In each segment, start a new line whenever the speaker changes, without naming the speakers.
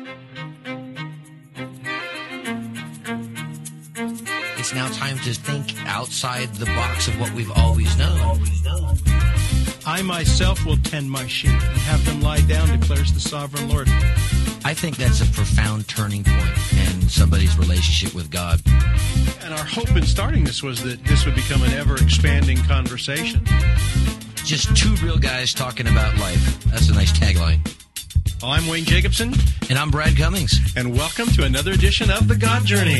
It's now time to think outside the box of what we've always known.
I myself will tend my sheep and have them lie down, declares the sovereign Lord.
I think that's a profound turning point in somebody's relationship with God.
And our hope in starting this was that this would become an ever-expanding conversation.
Just two real guys talking about life. That's a nice tagline.
Well, I'm Wayne Jacobson.
And I'm Brad Cummings.
And welcome to another edition of The God Journey.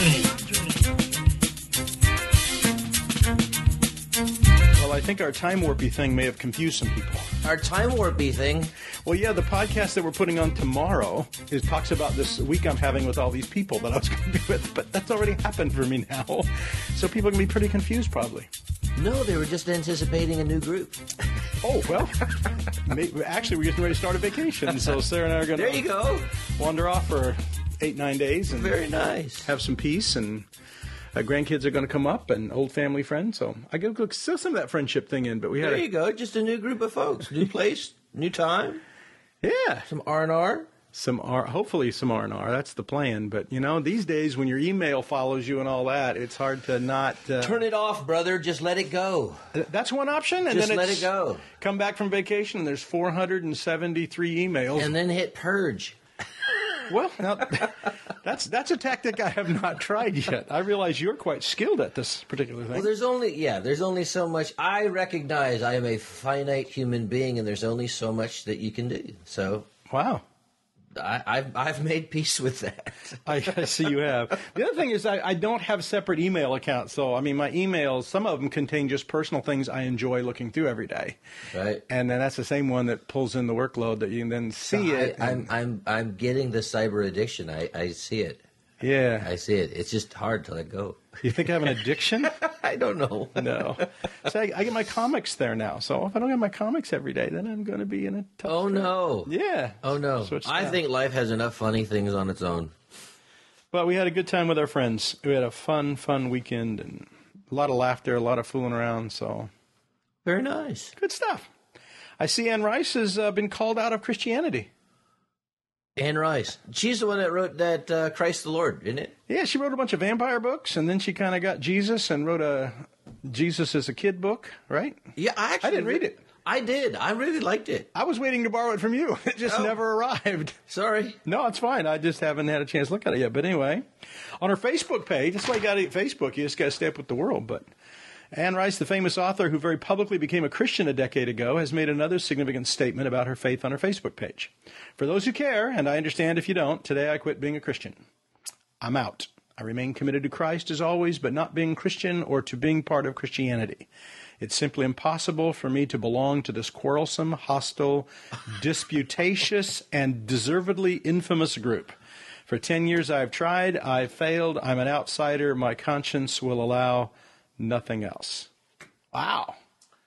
Well, I think our time warpy thing may have confused some people.
Our time warpy thing?
Well, yeah, the podcast that we're putting on tomorrow talks about this week I'm having with all these people that I was going to be with, but that's already happened for me now. So people can be pretty confused probably.
No, they were just anticipating a new group.
Oh, well, actually, we're getting ready to start a vacation, so Sarah and I are going to
there you go.
Wander off for 8-9 days. And
very nice.
Have some peace, and grandkids are going to come up, and old family friends, so I go still some of that friendship thing in, but we had
there you go, just a new group of folks, new place, new time.
Yeah.
Some R&R.
Hopefully some R&R. That's the plan. But, you know, these days when your email follows you and all that, it's hard to not...
Turn it off, brother. Just let it go.
That's one option. And
just
then
let it go.
Come back from vacation and there's 473 emails.
And then hit purge.
Well, now, that's a tactic I have not tried yet. I realize you're quite skilled at this particular thing.
Well, there's only so much. I recognize I am a finite human being, and there's only so much that you can do. So...
Wow.
I've made peace with that.
I see you have. The other thing is I don't have separate email accounts. So, I mean, my emails, some of them contain just personal things I enjoy looking through every day.
Right. And
then that's the same one that pulls in the workload that you can then see it.
I'm getting the cyber addiction. I see it.
Yeah.
I see it. It's just hard to let go.
You think I have an addiction?
I don't know.
No. So I get my comics there now. So if I don't get my comics every day, then I'm going to be in a tough
Oh, no.
Yeah.
Oh, no. I think life has enough funny things on its own.
But we had a good time with our friends. We had a fun weekend and a lot of laughter, a lot of fooling around. So
very nice.
Good stuff. I see Anne Rice has been called out of Christianity.
Anne Rice. She's the one that wrote that Christ the Lord, isn't it?
Yeah, she wrote a bunch of vampire books, and then she kind of got Jesus and wrote a Jesus as a Kid book, right?
Yeah, I didn't read it. I did. I really liked it.
I was waiting to borrow it from you. It just never arrived.
Sorry.
No, it's fine. I just haven't had a chance to look at it yet. But anyway, on her Facebook page, it's like you got to Facebook. You just got to stay up with the world. But Anne Rice, the famous author who very publicly became a Christian a decade ago, has made another significant statement about her faith on her Facebook page. For those who care, and I understand if you don't, today I quit being a Christian. I'm out. I remain committed to Christ as always, but not being Christian or to being part of Christianity. It's simply impossible for me to belong to this quarrelsome, hostile, disputatious, and deservedly infamous group. For 10 years I've tried, I've failed, I'm an outsider, my conscience will allow nothing else. Wow.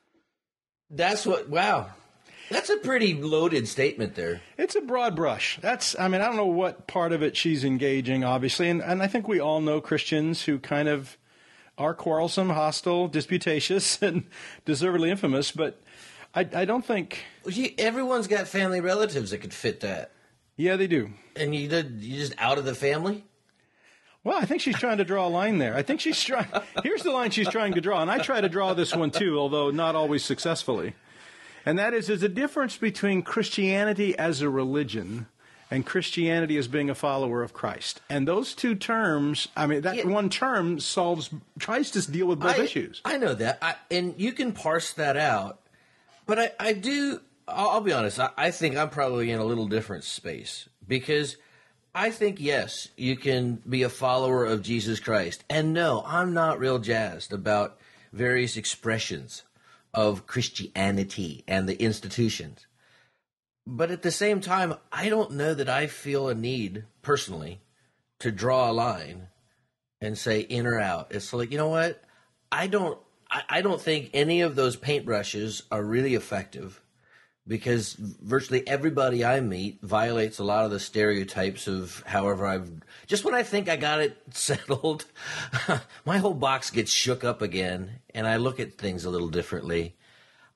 Wow. That's a pretty loaded statement there.
It's a broad brush. I don't know what part of it she's engaging, obviously. And I think we all know Christians who kind of are quarrelsome, hostile, disputatious, and deservedly infamous. But I don't think...
Everyone's got family relatives that could fit that.
Yeah, they do.
And you just out of the family?
Well, I think she's trying to draw a line there. I think she's trying... Here's the line she's trying to draw. And I try to draw this one too, although not always successfully. And that is, there's a difference between Christianity as a religion and Christianity as being a follower of Christ. And those two terms, one term tries to deal with both issues.
I know that. And you can parse that out. But I'll be honest, I think I'm probably in a little different space. Because I think, yes, you can be a follower of Jesus Christ. And no, I'm not real jazzed about various expressions of Christianity and the institutions. But at the same time, I don't know that I feel a need, personally, to draw a line and say in or out. It's like, you know what? I don't think any of those paintbrushes are really effective because virtually everybody I meet violates a lot of the stereotypes of just when I think I got it settled, my whole box gets shook up again, and I look at things a little differently.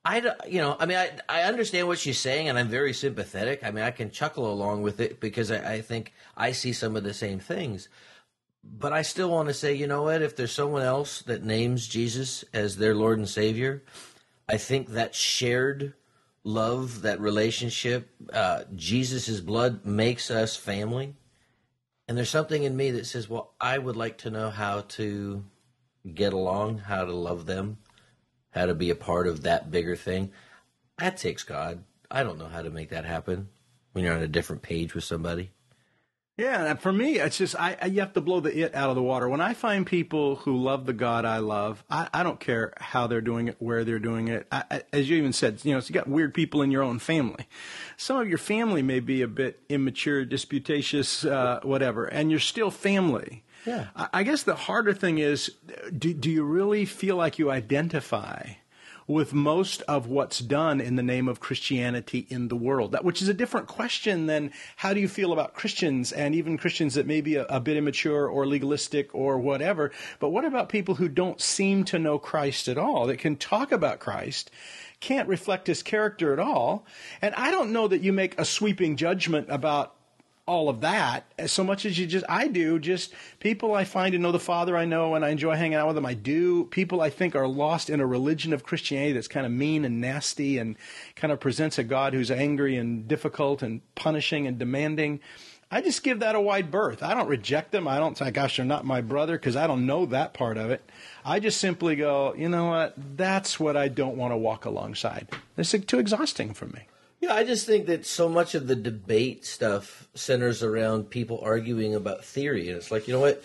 I understand what she's saying, and I'm very sympathetic. I mean, I can chuckle along with it because I think I see some of the same things. But I still want to say, you know what? If there's someone else that names Jesus as their Lord and Savior, I think that shared love, that relationship, Jesus' blood makes us family. And there's something in me that says, well, I would like to know how to get along, how to love them, how to be a part of that bigger thing. That takes God. I don't know how to make that happen when you're on a different page with somebody.
Yeah, and for me, it's just you have to blow the it out of the water. When I find people who love the God I love, I don't care how they're doing it, where they're doing it. As you even said, so you got weird people in your own family. Some of your family may be a bit immature, disputatious, whatever, and you're still family.
Yeah.
I guess the harder thing is, do you really feel like you identify with most of what's done in the name of Christianity in the world? Which is a different question than how do you feel about Christians, and even Christians that may be a bit immature or legalistic or whatever. But what about people who don't seem to know Christ at all, that can talk about Christ, can't reflect his character at all? And I don't know that you make a sweeping judgment about all of that so much as I do just people I find to know the Father I know and I enjoy hanging out with them. I do. People I think are lost in a religion of Christianity that's kind of mean and nasty and kind of presents a God who's angry and difficult and punishing and demanding. I just give that a wide berth. I don't reject them. I don't say, gosh, they're not my brother, because I don't know that part of it. I just simply go, you know what? That's what I don't want to walk alongside. It's too exhausting for me.
Yeah, I just think that so much of the debate stuff centers around people arguing about theory. And it's like, you know what?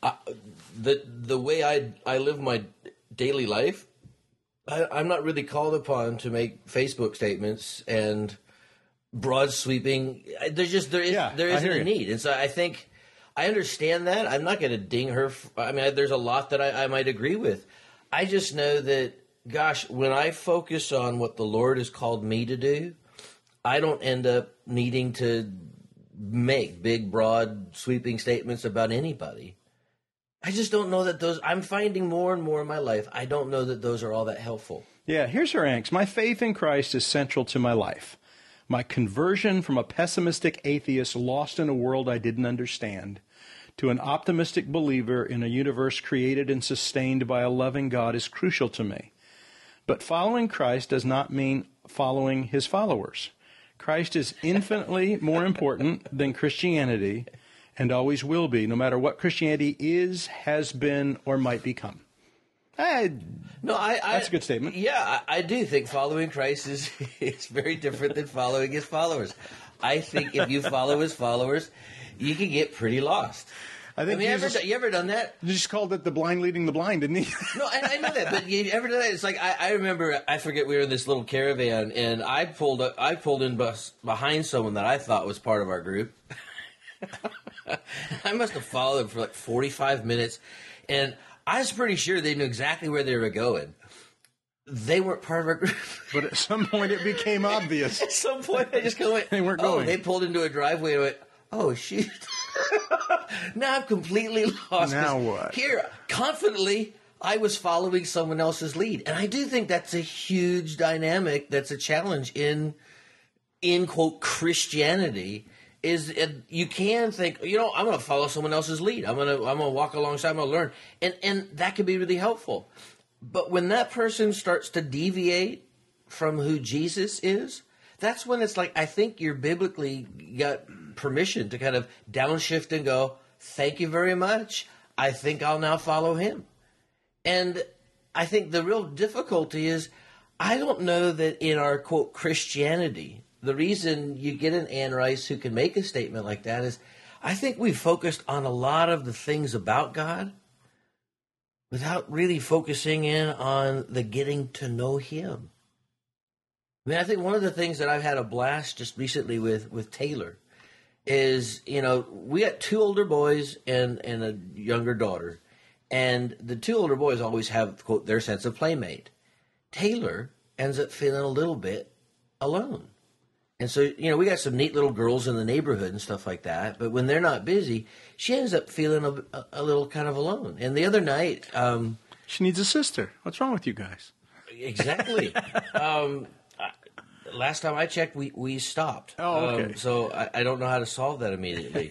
The way I live my daily life, I'm not really called upon to make Facebook statements and broad sweeping. There isn't a need. And so I think I understand that. I'm not going to ding her. There's a lot that I might agree with. I just know that, gosh, when I focus on what the Lord has called me to do, I don't end up needing to make big, broad, sweeping statements about anybody. I just don't know that those, I'm finding more and more in my life, I don't know that those are all that helpful.
Yeah, here's her angst. My faith in Christ is central to my life. My conversion from a pessimistic atheist lost in a world I didn't understand to an optimistic believer in a universe created and sustained by a loving God is crucial to me. But following Christ does not mean following his followers. Christ is infinitely more important than Christianity and always will be, no matter what Christianity is, has been, or might become. That's a good statement.
Yeah, I do think following Christ is very different than following his followers. I think if you follow his followers, you can get pretty lost. You ever done that?
You just called it the blind leading the blind, didn't he?
No, I know that, but you ever done that? It's like I remember. I forget we were in this little caravan, and I pulled in behind someone that I thought was part of our group. I must have followed them for like 45 minutes, and I was pretty sure they knew exactly where they were going. They weren't part of our group.
But at some point, it became obvious.
At some point, they just
they weren't going.
They pulled into a driveway and went, oh, shoot. Now I'm completely lost.
Now what?
Here, confidently, I was following someone else's lead. And I do think that's a huge dynamic that's a challenge in quote, Christianity, is you can think, I'm going to follow someone else's lead. I'm going to walk alongside, I'm going to learn. And that can be really helpful. But when that person starts to deviate from who Jesus is, that's when it's like, I think you're biblically got permission to kind of downshift and go, thank you very much. I think I'll now follow him. And I think the real difficulty is, I don't know that in our, quote, Christianity, the reason you get an Ann Rice who can make a statement like that is, I think we've focused on a lot of the things about God without really focusing in on the getting to know him. I think one of the things that I've had a blast just recently with Taylor is, we got 2 older boys and a younger daughter. And the 2 older boys always have, quote, their sense of playmate. Taylor ends up feeling a little bit alone. And so, we got some neat little girls in the neighborhood and stuff like that. But when they're not busy, she ends up feeling a little kind of alone. And the other night...
she needs a sister. What's wrong with you guys?
Exactly. Last time I checked, we stopped.
Oh, okay.
So I don't know how to solve that immediately.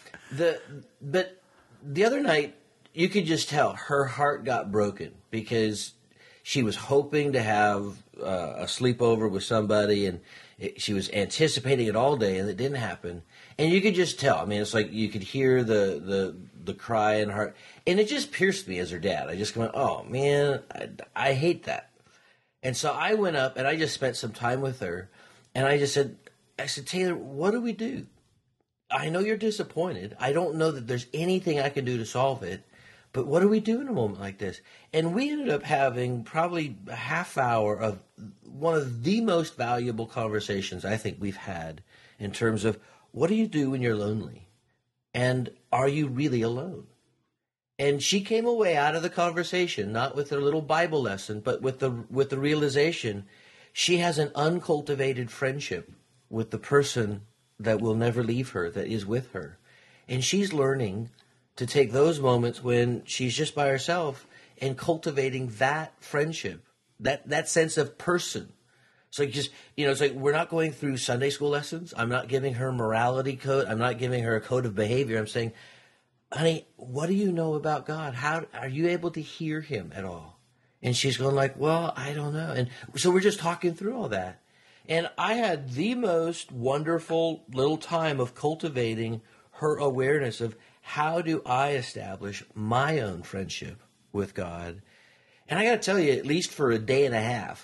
But the other night, you could just tell her heart got broken because she was hoping to have a sleepover with somebody, and she was anticipating it all day, and it didn't happen. And you could just tell. I mean, it's like you could hear the cry in her heart, and it just pierced me as her dad. I just went, "Oh man, I hate that." And so I went up and I just spent some time with her, and I said, Taylor, what do we do? I know you're disappointed. I don't know that there's anything I can do to solve it, but what do we do in a moment like this? And we ended up having probably a half hour of one of the most valuable conversations I think we've had in terms of what do you do when you're lonely? And are you really alone? And she came away out of the conversation, not with her little Bible lesson, but with the realization she has an uncultivated friendship with the person that will never leave her, that is with her. And she's learning to take those moments when she's just by herself and cultivating that friendship, that sense of person. So it's like we're not going through Sunday school lessons. I'm not giving her a morality code. I'm not giving her a code of behavior. I'm saying, honey, what do you know about God? How are you able to hear him at all? And she's going like, well, I don't know. And so we're just talking through all that. And I had the most wonderful little time of cultivating her awareness of how do I establish my own friendship with God. And I got to tell you, at least for a day and a half,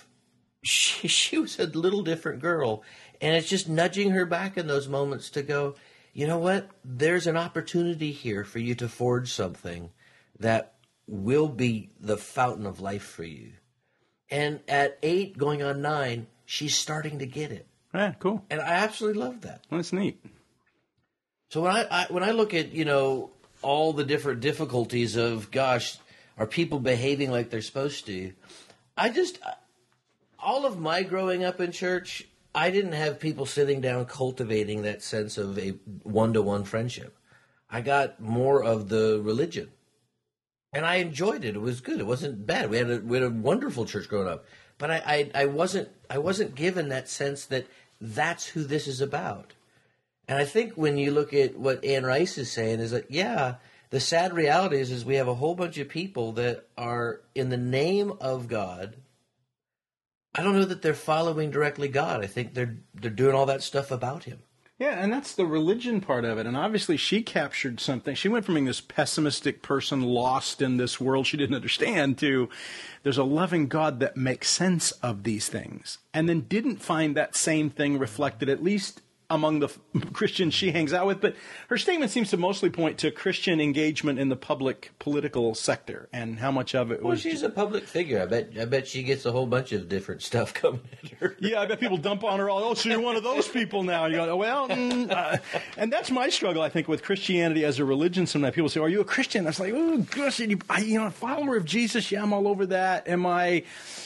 she was a little different girl. And it's just nudging her back in those moments to go, you know what? There's an opportunity here for you to forge something that will be the fountain of life for you. And at 8, going on 9, she's starting to get it.
Yeah, cool.
And I absolutely love that.
Well, that's neat.
So when I look at, all the different difficulties of, gosh, are people behaving like they're supposed to? All of my growing up in church, I didn't have people sitting down cultivating that sense of a one-to-one friendship. I got more of the religion. And I enjoyed it. It was good. It wasn't bad. We had a wonderful church growing up. But I wasn't given that sense that that's who this is about. And I think when you look at what Anne Rice is saying is that, yeah, the sad reality is we have a whole bunch of people that are in the name of God. I don't know that they're following directly God. I think they're doing all that stuff about him.
Yeah, and that's the religion part of it. And obviously she captured something. She went from being this pessimistic person lost in this world she didn't understand to there's a loving God that makes sense of these things. And then didn't find that same thing reflected, at least among the Christians she hangs out with. But her statement seems to mostly point to Christian engagement in the public political sector and how much of it was...
Well, she's a public figure. I bet she gets a whole bunch of different stuff coming at her.
Yeah, I bet people dump on her all, oh, so you're one of those people now. And you go, well, and that's my struggle, I think, with Christianity as a religion. Sometimes people say, are you a Christian? I was like, oh, gosh, a follower of Jesus? Yeah, I'm all over that. Am I...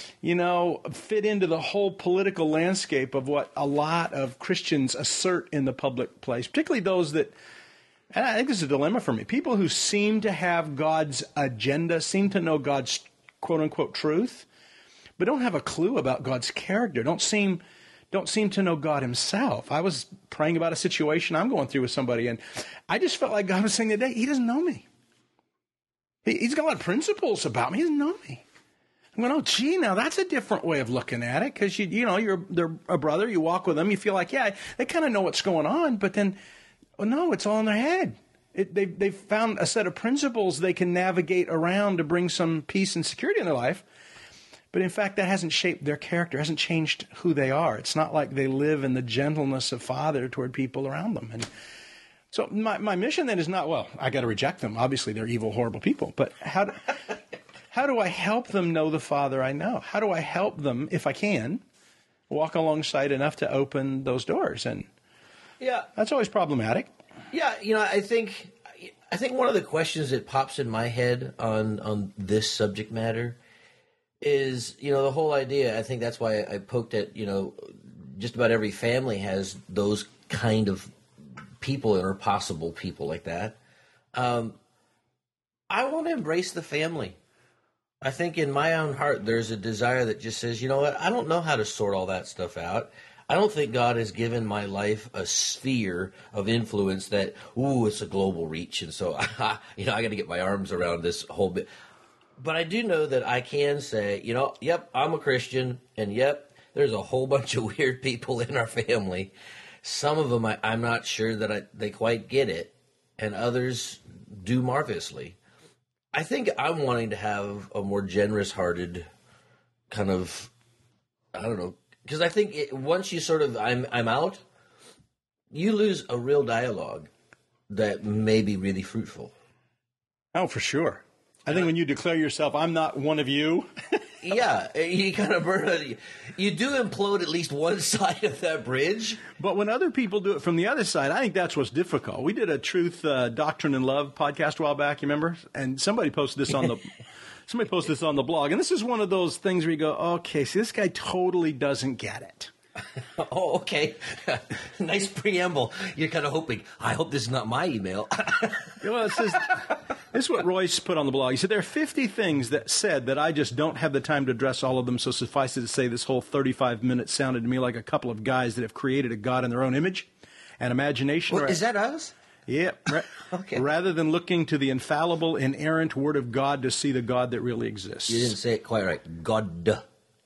fit into the whole political landscape of what a lot of Christians assert in the public place, particularly those that, and I think this is a dilemma for me, people who seem to have God's agenda, seem to know God's quote-unquote truth, but don't have a clue about God's character, don't seem to know God himself. I was praying about a situation I'm going through with somebody, and I just felt like God was saying today, he doesn't know me. He's got a lot of principles about me. He doesn't know me. I'm going, oh, gee, now that's a different way of looking at it because, they're a brother, you walk with them, you feel like, yeah, they kind of know what's going on, but then, oh, no, it's all in their head. They've found a set of principles they can navigate around to bring some peace and security in their life, but in fact, that hasn't shaped their character, hasn't changed who they are. It's not like they live in the gentleness of Father toward people around them. And so my mission then is not, well, I got to reject them. Obviously, they're evil, horrible people, but how do I help them know the Father I know? How do I help them, if I can, walk alongside enough to open those doors? And yeah, that's always problematic.
Yeah, I think one of the questions that pops in my head on this subject matter is, the whole idea. I think that's why I poked at, just about every family has those kind of people or possible people like that. I want to embrace the family. I think in my own heart, there's a desire that just says, you know what? I don't know how to sort all that stuff out. I don't think God has given my life a sphere of influence that, ooh, it's a global reach. And so, I got to get my arms around this whole bit. But I do know that I can say, yep, I'm a Christian. And yep, there's a whole bunch of weird people in our family. Some of them, I'm not sure that they quite get it. And others do marvelously. I think I'm wanting to have a more generous-hearted kind of, I don't know, because I think once you sort of, I'm out, you lose a real dialogue that may be really fruitful.
Oh, for sure. I think when you declare yourself, I'm not one of you.
Yeah, you kind of you do implode at least one side of that bridge.
But when other people do it from the other side, I think that's what's difficult. We did a Truth, Doctrine, and Love podcast a while back, you remember? And somebody posted this on the blog. And this is one of those things where you go, okay, see, this guy totally doesn't get it.
Oh, okay. Nice preamble. You're kind of hoping, I hope this is not my email.
Well, this is what Royce put on the blog. He said, there are 50 things that said that I just don't have the time to address all of them, so suffice it to say this whole 35 minutes sounded to me like a couple of guys that have created a God in their own image and imagination.
Well, is that us?
Yeah.
Okay.
Rather than looking to the infallible, inerrant Word of God to see the God that really exists.
You didn't say it quite right. God.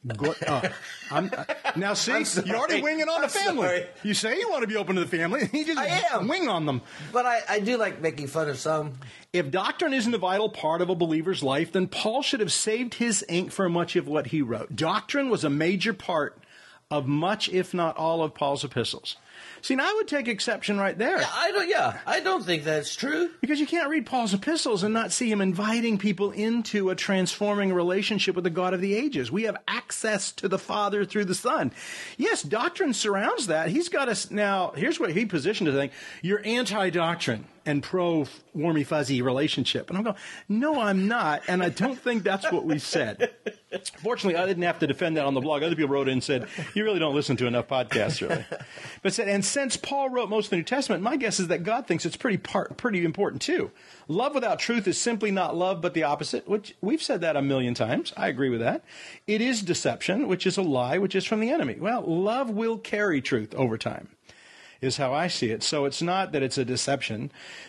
Now, see, you're already winging on the family.
Sorry.
You say you want to be open to the family, you just wing on them.
But I do like making fun of some.
If doctrine isn't a vital part of a believer's life, then Paul should have saved his ink for much of what he wrote. Doctrine was a major part of much, if not all, of Paul's epistles. See, now I would take exception right there.
I don't think that's true.
Because you can't read Paul's epistles and not see him inviting people into a transforming relationship with the God of the ages. We have access to the Father through the Son. Yes, doctrine surrounds that. He's got us now. Here's what he positioned to think. You're anti-doctrine and pro-warmy fuzzy relationship. And I'm going, no, I'm not. And I don't think that's what we said. Fortunately, I didn't have to defend that on the blog. Other people wrote in and said, you really don't listen to enough podcasts, really. But said, and since Paul wrote most of the New Testament, my guess is that God thinks it's pretty important too. Love without truth is simply not love, but the opposite, which we've said that a million times. I agree with that. It is deception, which is a lie, which is from the enemy. Well, love will carry truth over time, is how I see it. So it's not that it's a deception.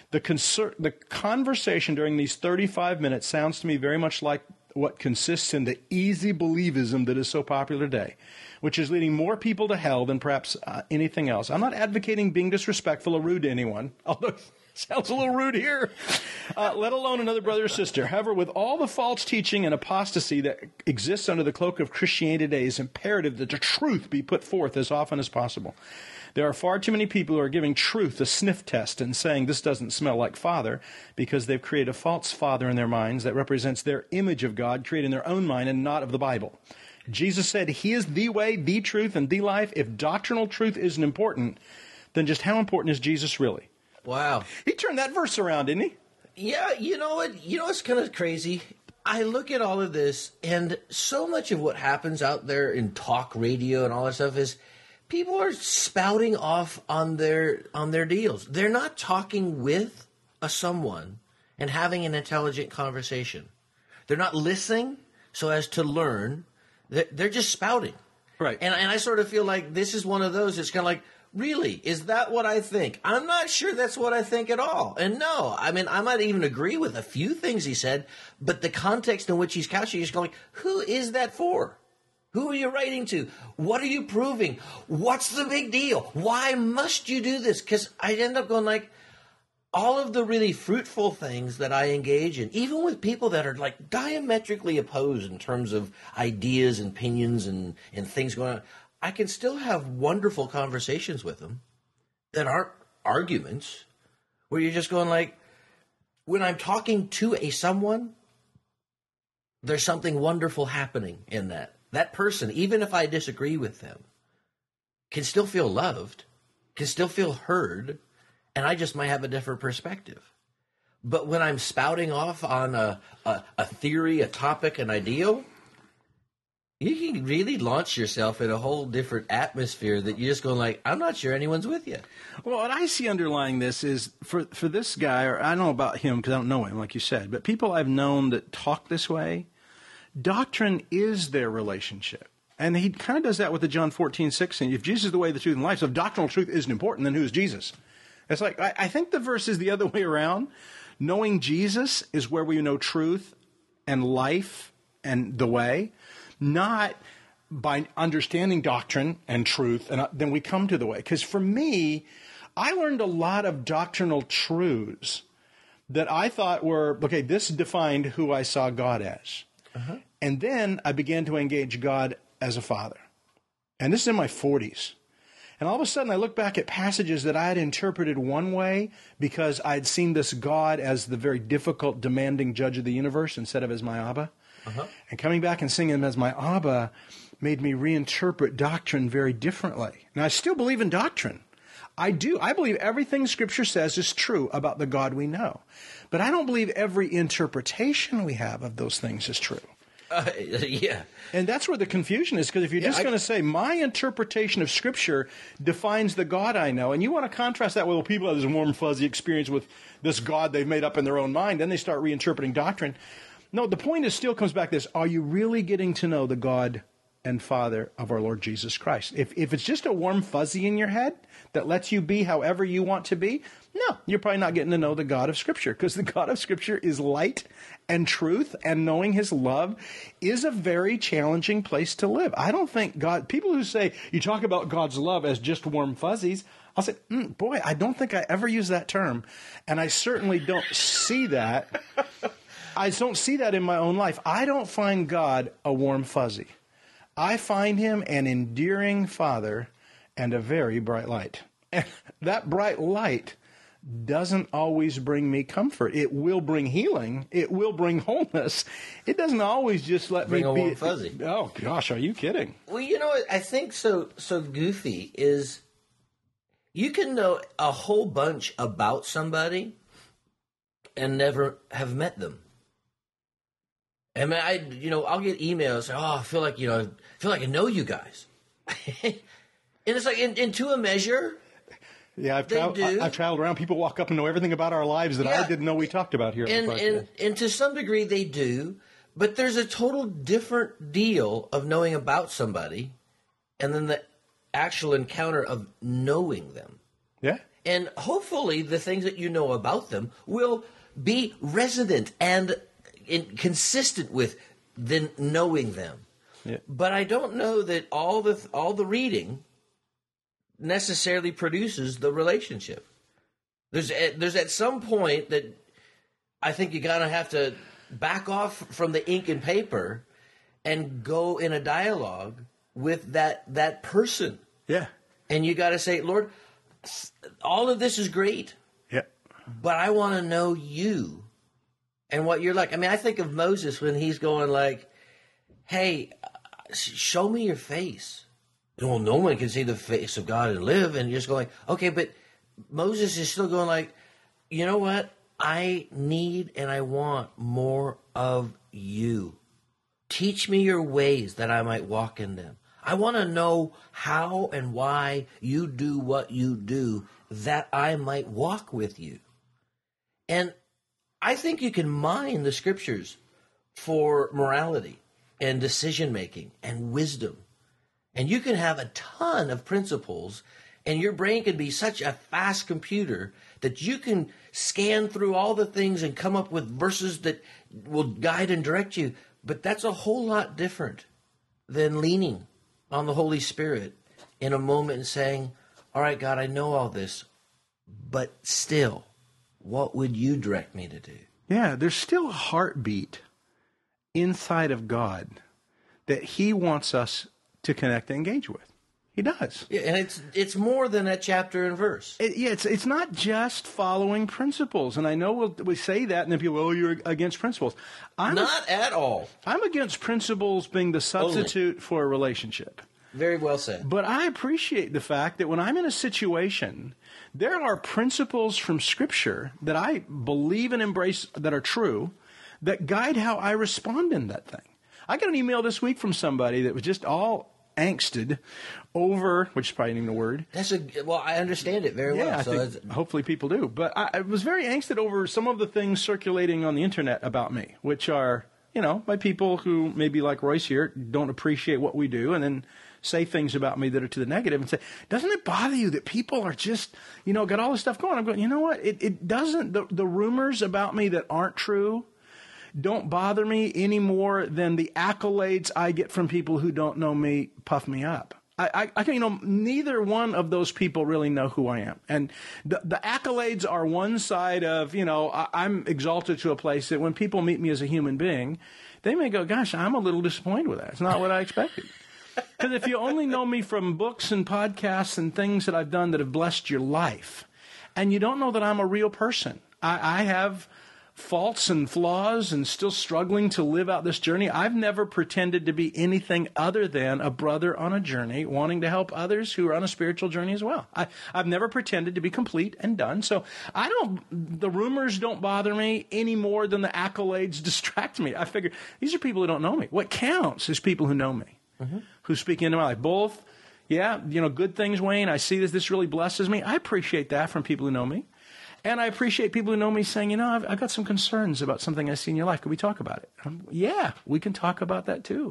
The conversation during these 35 minutes sounds to me very much like what consists in the easy believism that is so popular today, which is leading more people to hell than perhaps anything else. I'm not advocating being disrespectful or rude to anyone, although it sounds a little rude here, let alone another brother or sister. However, with all the false teaching and apostasy that exists under the cloak of Christianity today, it's imperative that the truth be put forth as often as possible. There are far too many people who are giving truth a sniff test and saying this doesn't smell like Father because they've created a false father in their minds that represents their image of God created in their own mind and not of the Bible. Jesus said he is the way, the truth, and the life. If doctrinal truth isn't important, then just how important is Jesus really?
Wow.
He turned that verse around, didn't he?
Yeah, you know what? You know what's kind of crazy? I look at all of this, and so much of what happens out there in talk radio and all that stuff is people are spouting off on their deals. They're not talking with someone and having an intelligent conversation. They're not listening so as to learn. They're just spouting.
Right.
And I sort of feel like this is one of those. It's kind of like, really, is that what I think? I'm not sure that's what I think at all. And no, I mean, I might even agree with a few things he said, but the context in which he's couching is going, who is that for? Who are you writing to? What are you proving? What's the big deal? Why must you do this? Because I end up going like, all of the really fruitful things that I engage in, even with people that are like diametrically opposed in terms of ideas and opinions and things going on, I can still have wonderful conversations with them that aren't arguments, where you're just going like, when I'm talking to someone, there's something wonderful happening in that. That person, even if I disagree with them, can still feel loved, can still feel heard, and I just might have a different perspective. But when I'm spouting off on a theory, a topic, an ideal, you can really launch yourself in a whole different atmosphere that you're just going like, I'm not sure anyone's with you.
Well, what I see underlying this is for this guy, or I don't know about him because I don't know him, like you said, but people I've known that talk this way, doctrine is their relationship. And he kind of does that with the John 14:16. If Jesus is the way, the truth, and life, so if doctrinal truth isn't important, then who's Jesus? It's like, I think the verse is the other way around. Knowing Jesus is where we know truth and life and the way, not by understanding doctrine and truth, and then we come to the way. Because for me, I learned a lot of doctrinal truths that I thought were, okay, this defined who I saw God as. Uh-huh. And then I began to engage God as a father. And this is in my 40s. And all of a sudden I look back at passages that I had interpreted one way because I'd seen this God as the very difficult, demanding judge of the universe instead of as my Abba. Uh-huh. And coming back and seeing him as my Abba made me reinterpret doctrine very differently. Now, I still believe in doctrine. I do. I believe everything Scripture says is true about the God we know. But I don't believe every interpretation we have of those things is true.
Yeah.
And that's where the confusion is, because if you're just going to say, my interpretation of Scripture defines the God I know, and you want to contrast that with, well, people have this warm, fuzzy experience with this God they've made up in their own mind, then they start reinterpreting doctrine. No, the point is still comes back to this. Are you really getting to know the God and Father of our Lord Jesus Christ? If it's just a warm fuzzy in your head that lets you be however you want to be, no, you're probably not getting to know the God of Scripture, because the God of Scripture is light and truth, and knowing his love is a very challenging place to live. I don't think God, people who say, you talk about God's love as just warm fuzzies, I'll say, boy, I don't think I ever use that term, and I certainly don't see that. I don't see that in my own life. I don't find God a warm fuzzy. I find him an endearing Father and a very bright light. And that bright light doesn't always bring me comfort. It will bring healing. It will bring wholeness. It doesn't always just let me be
a warm fuzzy.
Oh gosh, are you kidding?
Well, you know what I think so goofy is you can know a whole bunch about somebody and never have met them. I mean, I'll get emails. Oh, I feel like I know you guys, and it's like, and to a measure,
yeah. I've traveled around. People walk up and know everything about our lives that I didn't know we talked about here.
And to some degree they do, but there's a total different deal of knowing about somebody, and then the actual encounter of knowing them.
Yeah.
And hopefully, the things that you know about them will be resonant and consistent with then knowing them. Yeah. But I don't know that all the reading necessarily produces the relationship. There's at some point that I think you gotta have to back off from the ink and paper and go in a dialogue with that person.
Yeah.
And you gotta say, Lord, all of this is great.
Yeah.
But I want to know you. And what you're like. I mean, I think of Moses when he's going like, hey, show me your face. Well, no one can see the face of God and live. And you're just going, okay, but Moses is still going like, you know what? I need and I want more of you. Teach me your ways that I might walk in them. I want to know how and why you do what you do that I might walk with you. And I think you can mine the Scriptures for morality and decision-making and wisdom. And you can have a ton of principles, and your brain can be such a fast computer that you can scan through all the things and come up with verses that will guide and direct you. But that's a whole lot different than leaning on the Holy Spirit in a moment and saying, all right, God, I know all this, but still, what would you direct me to do?
Yeah, there's still a heartbeat inside of God that he wants us to connect and engage with. He does.
Yeah, and it's more than a chapter and verse.
It's not just following principles. And I know we say that, and then people, oh, you're against principles.
Not at all.
I'm against principles being the substitute for a relationship.
Very well said.
But I appreciate the fact that when I'm in a situation, there are principles from Scripture that I believe and embrace that are true that guide how I respond in that thing. I got an email this week from somebody that was just all angsted over, which is probably not even a word.
Well, I understand it very well.
I think hopefully people do. But I was very angsted over some of the things circulating on the internet about me, which are, by people who maybe like Royce here don't appreciate what we do and then say things about me that are to the negative and say, doesn't it bother you that people are just, got all this stuff going? I'm going, you know what? It doesn't. The rumors about me that aren't true don't bother me any more than the accolades I get from people who don't know me puff me up. I neither one of those people really know who I am. And the accolades are one side of, I'm exalted to a place that when people meet me as a human being, they may go, gosh, I'm a little disappointed with that. It's not what I expected. Because if you only know me from books and podcasts and things that I've done that have blessed your life, and you don't know that I'm a real person, I have faults and flaws and still struggling to live out this journey. I've never pretended to be anything other than a brother on a journey, wanting to help others who are on a spiritual journey as well. I've never pretended to be complete and done. So the rumors don't bother me any more than the accolades distract me. I figure these are people who don't know me. What counts is people who know me. Mm-hmm. Who speak into my life. Both, good things, Wayne. I see this really blesses me. I appreciate that from people who know me. And I appreciate people who know me saying, I've got some concerns about something I see in your life. Could we talk about it? Yeah, we can talk about that too.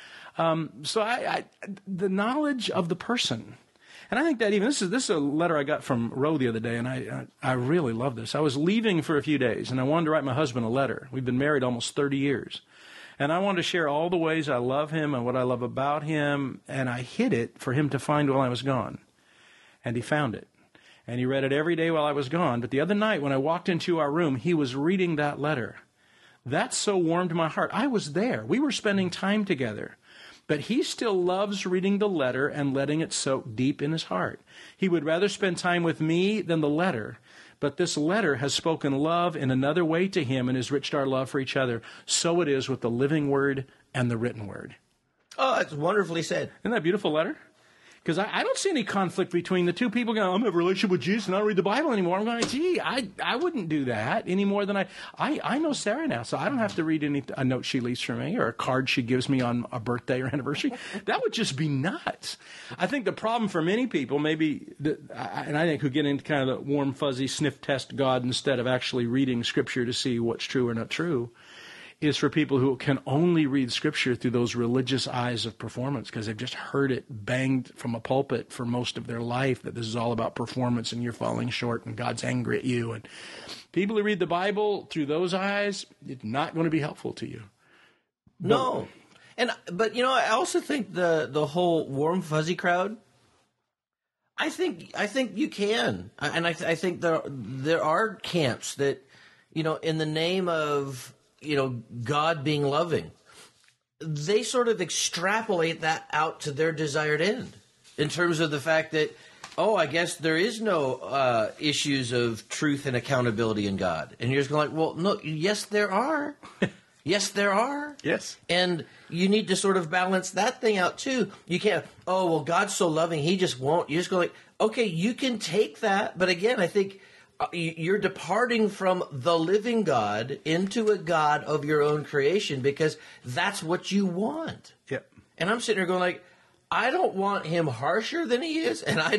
So the knowledge of the person. And I think that this is a letter I got from Roe the other day, and I really love this. I was leaving for a few days, and I wanted to write my husband a letter. We've been married almost 30 years. And I wanted to share all the ways I love him and what I love about him, and I hid it for him to find while I was gone. And he found it. And he read it every day while I was gone. But the other night when I walked into our room, he was reading that letter. That so warmed my heart. I was there. We were spending time together. But he still loves reading the letter and letting it soak deep in his heart. He would rather spend time with me than the letter. But this letter has spoken love in another way to him and has enriched our love for each other. So it is with the living word and the written word.
Oh, that's wonderfully said.
Isn't that a beautiful letter? Because I don't see any conflict between the two people going, I'm going to have a relationship with Jesus and I don't read the Bible anymore. I'm going, gee, I wouldn't do that any more than I know Sarah now, so I don't have to read a note she leaves for me or a card she gives me on a birthday or anniversary. That would just be nuts. I think the problem for many people, and I think who get into kind of the warm, fuzzy, sniff test God instead of actually reading Scripture to see what's true or not true, is for people who can only read Scripture through those religious eyes of performance because they've just heard it banged from a pulpit for most of their life that this is all about performance and you're falling short and God's angry at you. And people who read the Bible through those eyes, it's not going to be helpful to you.
No. But I also think the whole warm, fuzzy crowd, I think you can. And I think there are camps that, in the name of God being loving, they sort of extrapolate that out to their desired end in terms of the fact that, I guess there is no issues of truth and accountability in God. And you're just going like, well, no, yes, there are. Yes, there are.
Yes.
And you need to sort of balance that thing out too. You can't, God's so loving, he just won't. You just go like, okay, you can take that. But again, I think you're departing from the living God into a God of your own creation because that's what you want.
Yep.
And I'm sitting there going like, I don't want him harsher than he is, and I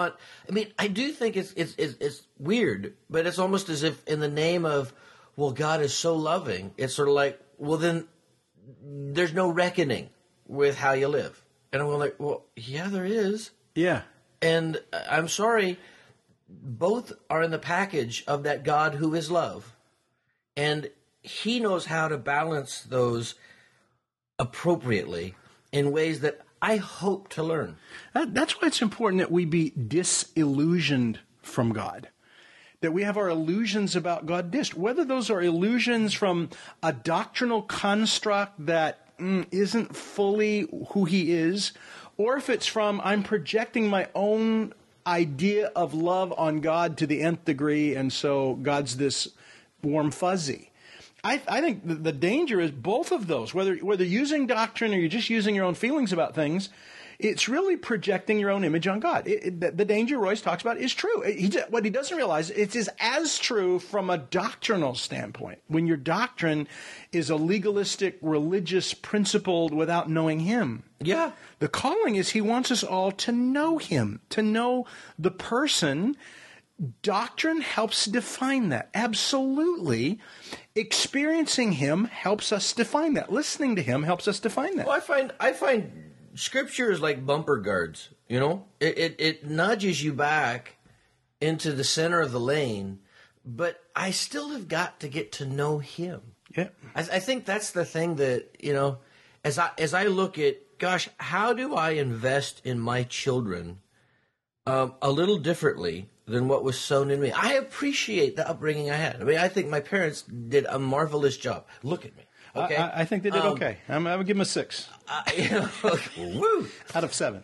do think it's weird, but it's almost as if in the name of, God is so loving, it's sort of like, then there's no reckoning with how you live. And I'm going like, yeah, there is.
Yeah.
And I'm sorry, both are in the package of that God who is love. And he knows how to balance those appropriately in ways that I hope to learn.
That's why it's important that we be disillusioned from God. That we have our illusions about God dished. Whether those are illusions from a doctrinal construct that isn't fully who he is, or if it's from I'm projecting my own idea of love on God to the nth degree, and so God's this warm fuzzy. I think the danger is both of those, whether using doctrine or you're just using your own feelings about things, it's really projecting your own image on God. The danger Royce talks about is true. What he doesn't realize, it is as true from a doctrinal standpoint. When your doctrine is a legalistic, religious, principled without knowing him.
Yeah.
The calling is he wants us all to know him, to know the person Doctrine helps define that. Absolutely. Experiencing him helps us define that. Listening to him helps us define that.
Well, I find Scripture is like bumper guards. You know, it nudges you back into the center of the lane, but I still have got to get to know him.
Yeah.
I think that's the thing that, you know, as I look at, gosh, how do I invest in my children a little differently than what was sown in me? I appreciate the upbringing I had. I mean, I think my parents did a marvelous job. Look at me. Okay,
I think they did okay. I would give them a 6.
You know, woo.
Out of 7.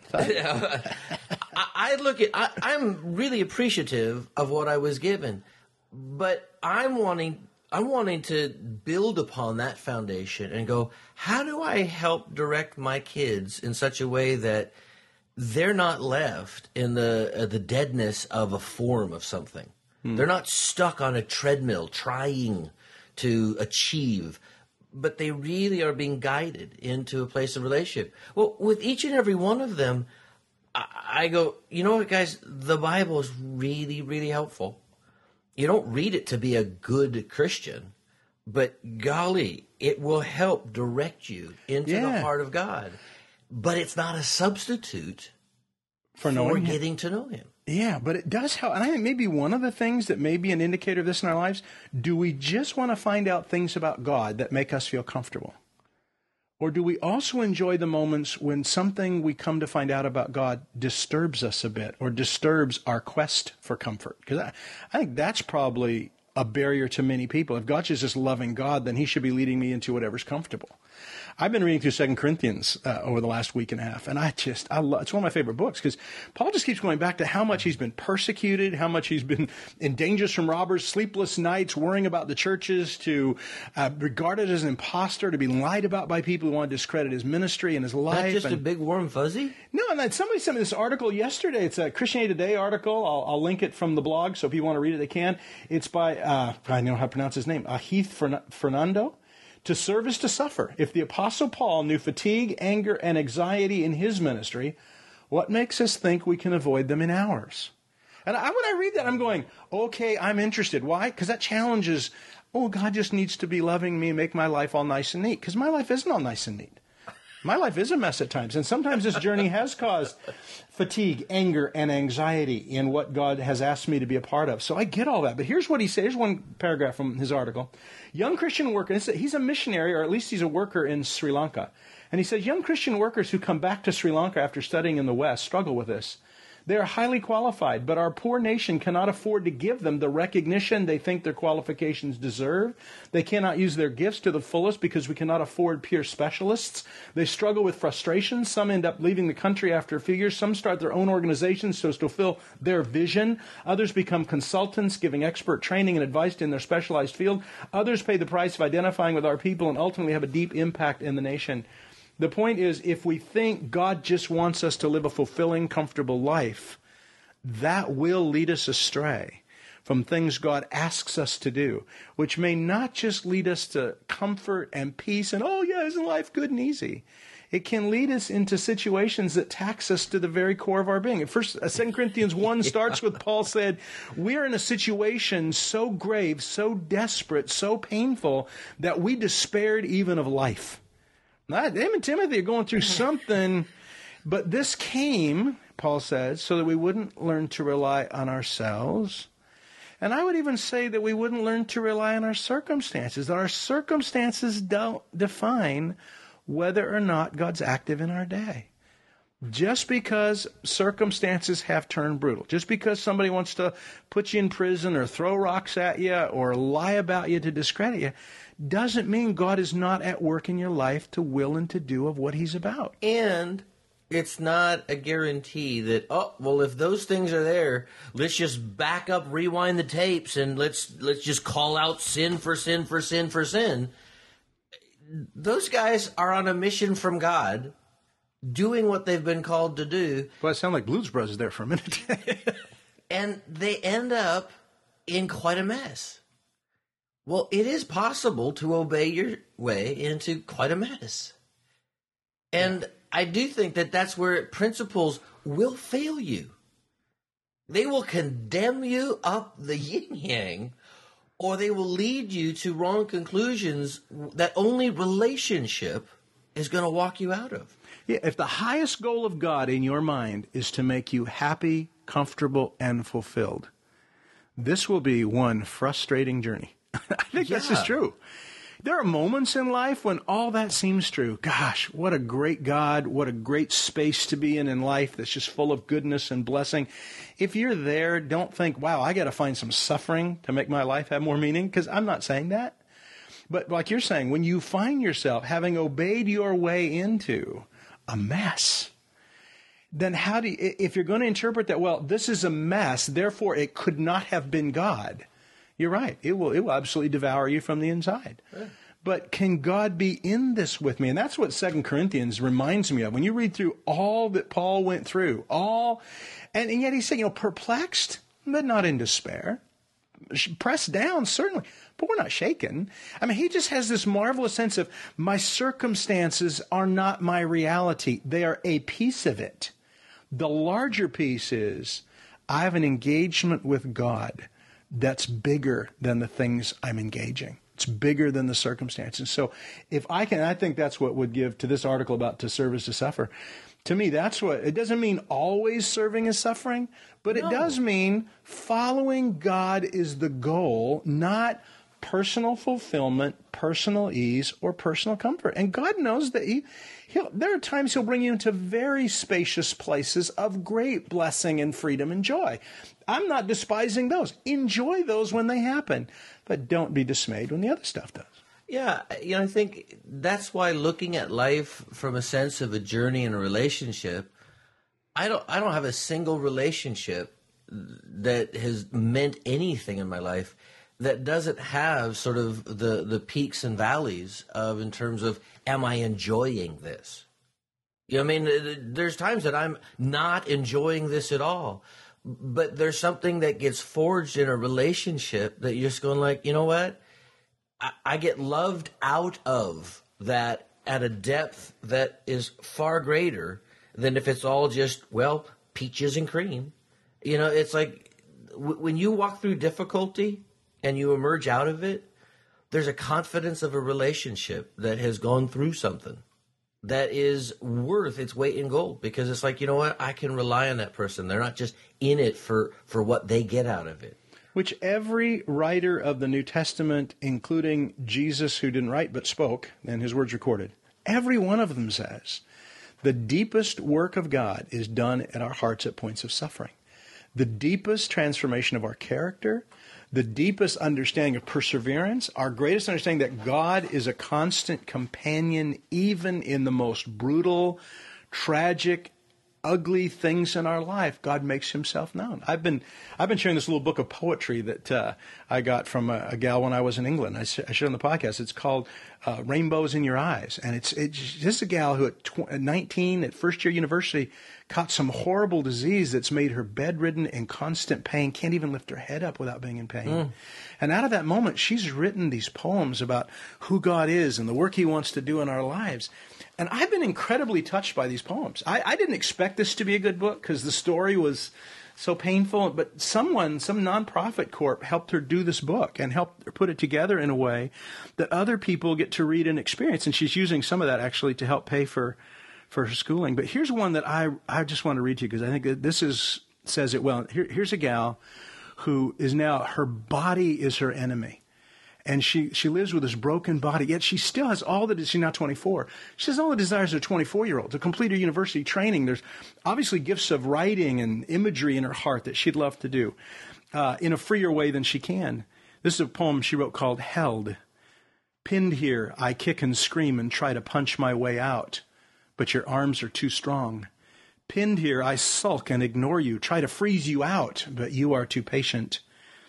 I look at. I'm really appreciative of what I was given, but I'm wanting to build upon that foundation and go, how do I help direct my kids in such a way that they're not left in the deadness of a form of something. They're not stuck on a treadmill trying to achieve, but they really are being guided into a place of relationship. Well, with each and every one of them, I go, you know what, guys, the Bible is really, really helpful. You don't read it to be a good Christian, but golly, it will help direct you into the heart of God. But it's not a substitute for getting to know him.
Yeah, but it does help. And I think maybe one of the things that may be an indicator of this in our lives, do we just want to find out things about God that make us feel comfortable? Or do we also enjoy the moments when something we come to find out about God disturbs us a bit or disturbs our quest for comfort? Because I think that's probably a barrier to many people. If God's just loving God, then he should be leading me into whatever's comfortable. I've been reading through 2 Corinthians over the last week and a half, and it's one of my favorite books because Paul just keeps going back to how much he's been persecuted, how much he's been in dangers from robbers, sleepless nights, worrying about the churches, to regarded as an imposter, to be lied about by people who want to discredit his ministry and his life.
Not just a big warm fuzzy?
No, and then somebody sent me this article yesterday. It's a Christianity Today article. I'll link it from the blog, so if you want to read it, they can. It's by, I know how to pronounce his name, Heath Fernando. To serve is to suffer. If the Apostle Paul knew fatigue, anger, and anxiety in his ministry, what makes us think we can avoid them in ours? And when I read that, I'm going, okay, I'm interested. Why? Because that challenges, God just needs to be loving me and make my life all nice and neat. Because my life isn't all nice and neat. My life is a mess at times. And sometimes this journey has caused fatigue, anger, and anxiety in what God has asked me to be a part of. So I get all that. But here's what he says. Here's one paragraph from his article. Young Christian workers, he's a missionary, or at least he's a worker in Sri Lanka. And he says, young Christian workers who come back to Sri Lanka after studying in the West struggle with this. They are highly qualified, but our poor nation cannot afford to give them the recognition they think their qualifications deserve. They cannot use their gifts to the fullest because we cannot afford peer specialists. They struggle with frustration. Some end up leaving the country after a few years. Some start their own organizations so as to fulfill their vision. Others become consultants, giving expert training and advice in their specialized field. Others pay the price of identifying with our people and ultimately have a deep impact in the nation. The point is, if we think God just wants us to live a fulfilling, comfortable life, that will lead us astray from things God asks us to do, which may not just lead us to comfort and peace and, isn't life good and easy? It can lead us into situations that tax us to the very core of our being. 2 Corinthians 1 starts with Paul said, we're in a situation so grave, so desperate, so painful that we despaired even of life. Him and Timothy are going through something, but this came, Paul says, so that we wouldn't learn to rely on ourselves. And I would even say that we wouldn't learn to rely on our circumstances, that our circumstances don't define whether or not God's active in our day. Just because circumstances have turned brutal, just because somebody wants to put you in prison or throw rocks at you or lie about you to discredit you, doesn't mean God is not at work in your life to will and to do of what he's about.
And it's not a guarantee that, if those things are there, let's just back up, rewind the tapes, and let's just call out sin for sin for sin for sin. Those guys are on a mission from God, doing what they've been called to do.
Well, it sounded like Blues Brothers there for a minute.
And they end up in quite a mess. Well, it is possible to obey your way into quite a mess. And I do think that that's where principles will fail you. They will condemn you up the yin-yang, or they will lead you to wrong conclusions that only relationship is going to walk you out of.
Yeah, if the highest goal of God in your mind is to make you happy, comfortable, and fulfilled, this will be one frustrating journey. I think this is true. There are moments in life when all that seems true. Gosh, what a great God, what a great space to be in life that's just full of goodness and blessing. If you're there, don't think, wow, I got to find some suffering to make my life have more meaning, because I'm not saying that. But like you're saying, when you find yourself having obeyed your way into a mess, then how do you, if you're going to interpret that, well, this is a mess, therefore it could not have been God. You're right. It will absolutely devour you from the inside. Yeah. But can God be in this with me? And that's what 2 Corinthians reminds me of. When you read through all that Paul went through, and yet he said, perplexed, but not in despair. Pressed down, certainly, but we're not shaken. I mean, he just has this marvelous sense of, my circumstances are not my reality. They are a piece of it. The larger piece is, I have an engagement with God that's bigger than the things I'm engaging. It's bigger than the circumstances. So if I can, I think that's what would give to this article about to serve is to suffer. To me, that's what, it doesn't mean always serving is suffering, but it does mean following God is the goal, not personal fulfillment, personal ease, or personal comfort. And God knows that there are times he'll bring you into very spacious places of great blessing and freedom and joy. I'm not despising those. Enjoy those when they happen, but don't be dismayed when the other stuff does.
Yeah, I think that's why looking at life from a sense of a journey and a relationship, I don't have a single relationship that has meant anything in my life that doesn't have sort of the peaks and valleys of, in terms of, am I enjoying this? There's times that I'm not enjoying this at all, but there's something that gets forged in a relationship that you're just going like, you know what? I get loved out of that at a depth that is far greater than if it's all just, well, peaches and cream. It's like when you walk through difficulty and you emerge out of it, there's a confidence of a relationship that has gone through something that is worth its weight in gold, because it's like, you know what? I can rely on that person. They're not just in it for what they get out of it.
Which every writer of the New Testament, including Jesus, who didn't write but spoke, and his words recorded, every one of them says the deepest work of God is done at our hearts at points of suffering. The deepest transformation of our character, the deepest understanding of perseverance, our greatest understanding that God is a constant companion even in the most brutal, tragic, ugly things in our life. God makes himself known. I've been sharing this little book of poetry that I got from a gal when I was in England. I shared on the podcast. It's called Rainbows in Your Eyes. And it's just a gal who at 19 at first year university caught some horrible disease that's made her bedridden in constant pain, can't even lift her head up without being in pain. And out of that moment, she's written these poems about who God is and the work he wants to do in our lives. And I've been incredibly touched by these poems. I didn't expect this to be a good book because the story was so painful, but some nonprofit corp helped her do this book and helped her put it together in a way that other people get to read and experience. And she's using some of that actually to help pay for her schooling. But here's one that I just want to read to you because I think that this says it well. Here's a gal who is now, her body is her enemy. And she lives with this broken body, yet she still has she's now 24. She has all the desires of a 24-year-old to complete her university training. There's obviously gifts of writing and imagery in her heart that she'd love to do in a freer way than she can. This is a poem she wrote called Held. Pinned here, I kick and scream and try to punch my way out, but your arms are too strong. Pinned here, I sulk and ignore you, try to freeze you out, but you are too patient.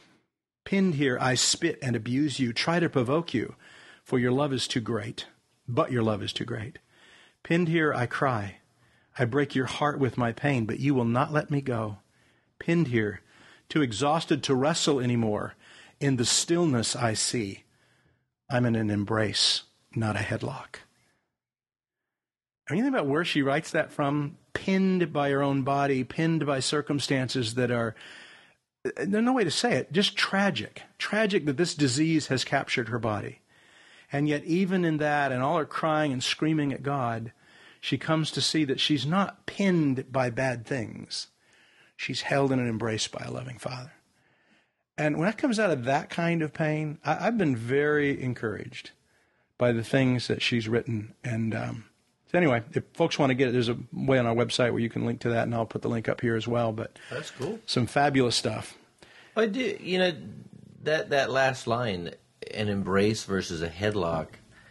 Pinned here, I spit and abuse you, try to provoke you, for your love is too great, but your love is too great. Pinned here, I cry. I break your heart with my pain, but you will not let me go. Pinned here, too exhausted to wrestle anymore, in the stillness I see. I'm in an embrace, not a headlock. when you think about where she writes that from, pinned by her own body, pinned by circumstances that are, there's no way to say it, just tragic. Tragic that this disease has captured her body. And yet even in that, and all her crying and screaming at God, she comes to see that she's not pinned by bad things. She's held in and embraced by a loving Father. And when that comes out of that kind of pain, I've been very encouraged by the things that she's written. And so anyway, if folks want to get it, there's a way on our website where you can link to that, and I'll put the link up here as well. But
that's cool.
Some fabulous stuff.
I do. You know, that last line, an embrace versus a headlock.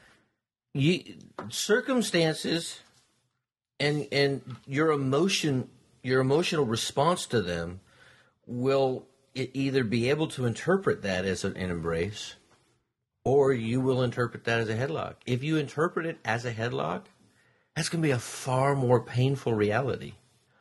Circumstances and your emotional response to them will either be able to interpret that as an embrace, or you will interpret that as a headlock. If you interpret it as a headlock, that's going to be a far more painful reality.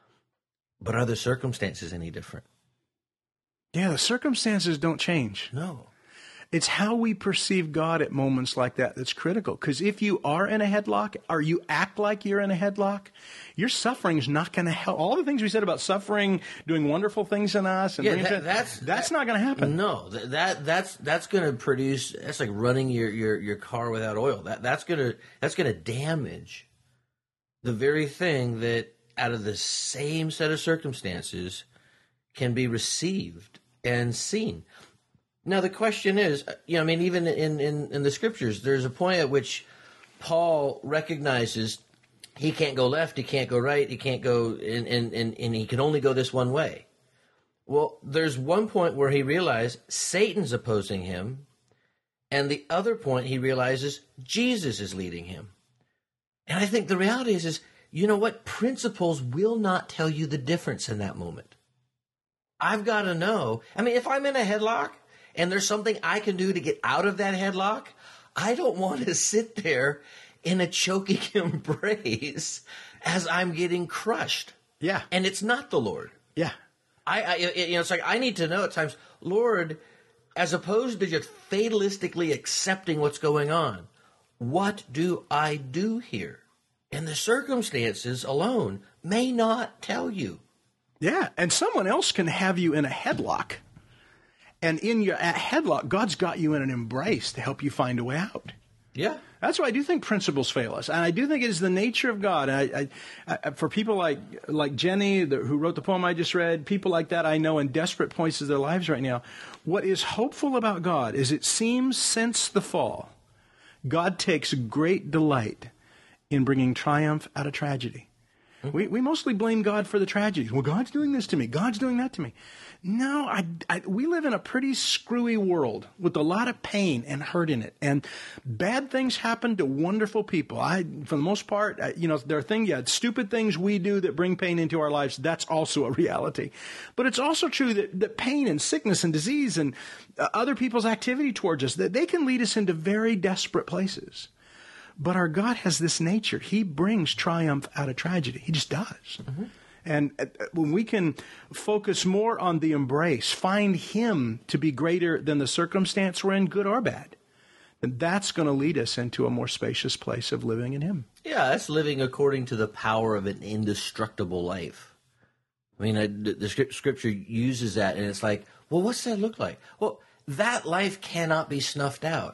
But are the circumstances any different?
Yeah, the circumstances don't change.
No.
It's how we perceive God at moments like that that's critical. Because if you are in a headlock, or you act like you're in a headlock, your suffering is not going to help. All the things we said about suffering, doing wonderful things in us, and that's not going to happen.
No, that's going to produce. That's like running your car without oil. That's going to damage the very thing that, out of the same set of circumstances, can be received and seen. Now, the question is, even in the scriptures, there's a point at which Paul recognizes he can't go left, he can't go right, he can't go, and he can only go this one way. Well, there's one point where he realized Satan's opposing him, and the other point he realizes Jesus is leading him. And I think the reality is, you know what? Principles will not tell you the difference in that moment. I've got to know. I mean, if I'm in a headlock, and there's something I can do to get out of that headlock, I don't want to sit there in a choking embrace as I'm getting crushed.
Yeah.
And it's not the Lord.
Yeah.
It's like I need to know at times, Lord, as opposed to just fatalistically accepting what's going on, what do I do here? And the circumstances alone may not tell you.
Yeah. And someone else can have you in a headlock. And in your headlock, God's got you in an embrace to help you find a way out.
Yeah.
That's why I do think principles fail us. And I do think it is the nature of God. I for people like Jenny, who wrote the poem I just read, people like that I know in desperate points of their lives right now, what is hopeful about God is it seems since the fall, God takes great delight in bringing triumph out of tragedy. Mm-hmm. We mostly blame God for the tragedies. Well, God's doing this to me. God's doing that to me. No, we live in a pretty screwy world with a lot of pain and hurt in it. And bad things happen to wonderful people. For the most part, there are stupid things we do that bring pain into our lives. That's also a reality. But it's also true that pain and sickness and disease and other people's activity towards us, that they can lead us into very desperate places. But our God has this nature. He brings triumph out of tragedy. He just does. Mm-hmm. And when we can focus more on the embrace, find Him to be greater than the circumstance we're in, good or bad, then that's going to lead us into a more spacious place of living in Him.
Yeah, that's living according to the power of an indestructible life. I mean, the Scripture uses that, and it's like, well, what's that look like? Well, that life cannot be snuffed out.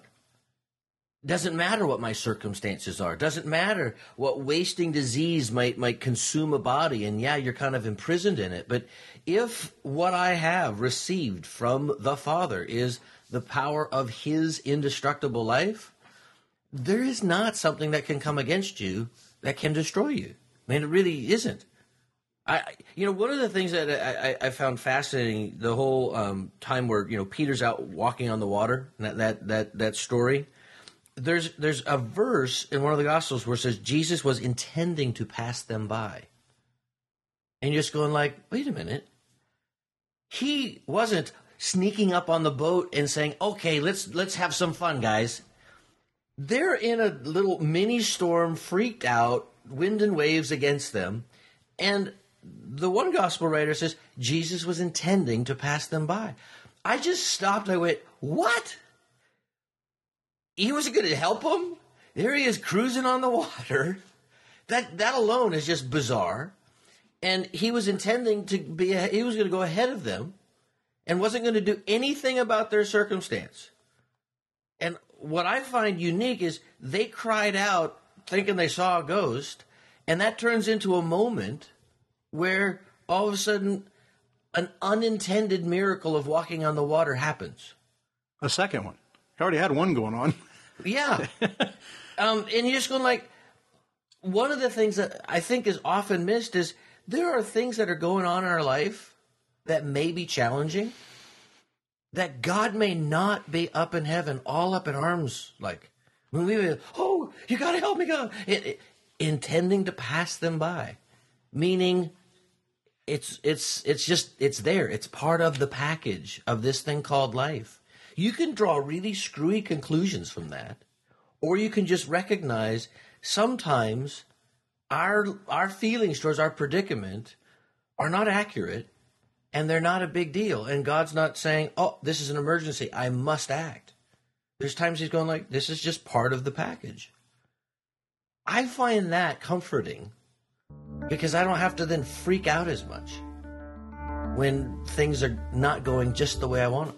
Doesn't matter what my circumstances are. Doesn't matter what wasting disease might consume a body. And yeah, you're kind of imprisoned in it. But if what I have received from the Father is the power of His indestructible life, there is not something that can come against you that can destroy you. I mean, it really isn't. One of the things that I found fascinating, the whole time where, Peter's out walking on the water, that story. There's a verse in one of the Gospels where it says Jesus was intending to pass them by. And you're just going like, wait a minute. He wasn't sneaking up on the boat and saying, okay, let's have some fun, guys. They're in a little mini storm, freaked out, wind and waves against them. And the one Gospel writer says Jesus was intending to pass them by. I just stopped. I went, what? He wasn't going to help them? There he is cruising on the water. That alone is just bizarre. And he was intending to he was going to go ahead of them and wasn't going to do anything about their circumstance. And what I find unique is they cried out thinking they saw a ghost, and that turns into a moment where all of a sudden an unintended miracle of walking on the water happens.
A second one. You already had one going on.
Yeah. And you're just going like, one of the things that I think is often missed is there are things that are going on in our life that may be challenging, that God may not be up in heaven, all up in arms, like, when we be, oh, you got to help me, God, intending to pass them by, meaning it's there. It's part of the package of this thing called life. You can draw really screwy conclusions from that, or you can just recognize sometimes our feelings towards our predicament are not accurate, and they're not a big deal. And God's not saying, oh, this is an emergency, I must act. There's times he's going like, this is just part of the package. I find that comforting because I don't have to then freak out as much when things are not going just the way I want them.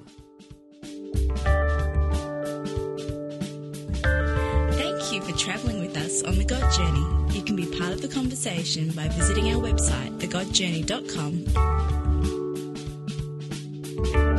Thank you for traveling with us on The God Journey. You can be part of the conversation by visiting our website, thegodjourney.com.